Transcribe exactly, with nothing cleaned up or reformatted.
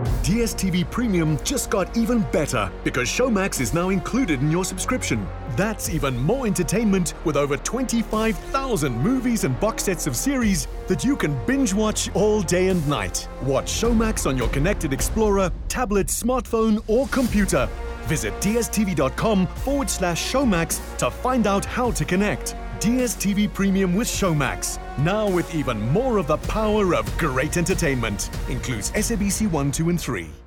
D S T V Premium just got even better because Showmax is now included in your subscription. That's even more entertainment with over twenty-five thousand movies and box sets of series that you can binge watch all day and night. Watch Showmax on your connected Explorer, tablet, smartphone or computer. Visit dstv.com forward slash Showmax to find out how to connect. D S T V Premium with Showmax. Now with even more of the power of great entertainment. Includes S A B C one, two and three.